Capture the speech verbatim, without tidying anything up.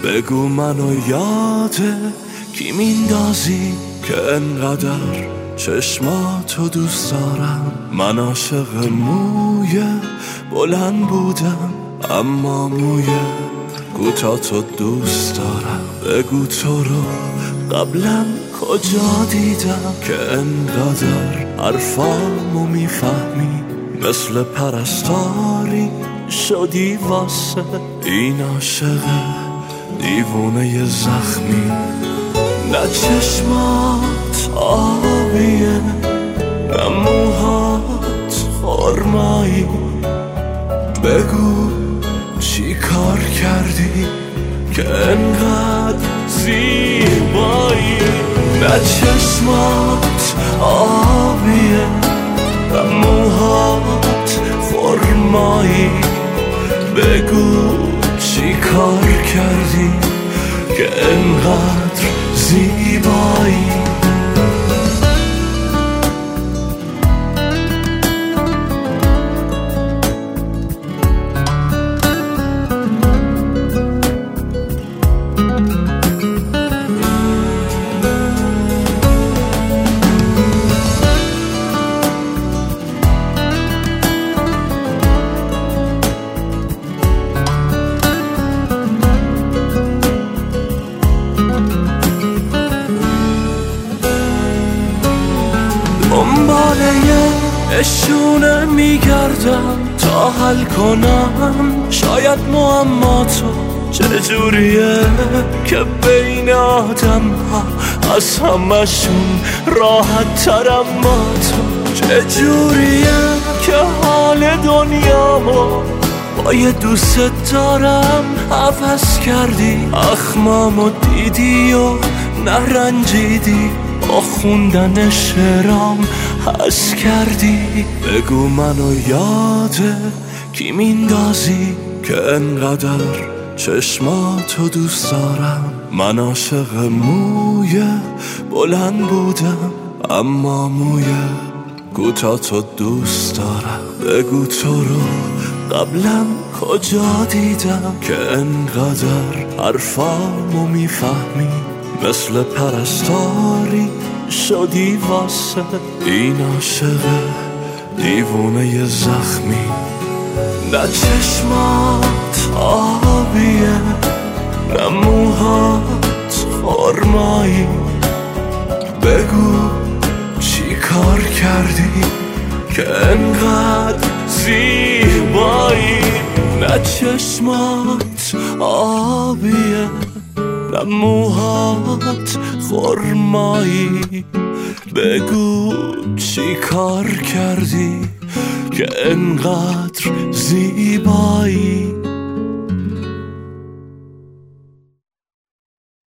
بگو منو یاده کی میندازی که انقدر چشماتو دوست دارم. من عاشق موی بلند بودم اما موی کوتاه‌تو دوست دارم. بگو تو رو قبلا کجا دیدم که انقدر حرفامو میفهمی، مثل پرستاری شدی واسه این عاشق دیوونه زخمی. نه چشمات آبیه نه موهات خرمایی، بگو چی کار کردی که انقدر زیبایی. نه چشمات آبیه نه موهات خرمایی، بگو چی کار کردی که انقدر زیبایی. دنباله اشونه میگردم تا حل کنم شاید معما تو چجوریه که بین آدم ها از همشون راحت ترم. با تو چجوریه که حال دنیامو با یه دوست دارم عوض کردی. اخمامو دیدی و نرنجیدی، با خوندن شعرام حس کردی. بگو منو یاده کی میندازی که انقدر چشماتو دوست دارم. من عاشق موی بلند بودم اما موی کوتاه‌تو دوست دارم. بگو تو رو قبلا کجا دیدم که انقدر حرفامو میفهمی، مثل پرستاری شدی واسه این عاشق دیوونه زخمی. نه چشمات آبیه نه موهات خرمایی، بگو چی کار کردی که انقدر زیبایی. نه چشمات آبیه نه موهات خرمایی، بگو چی کار کردی که انقدر زیبایی.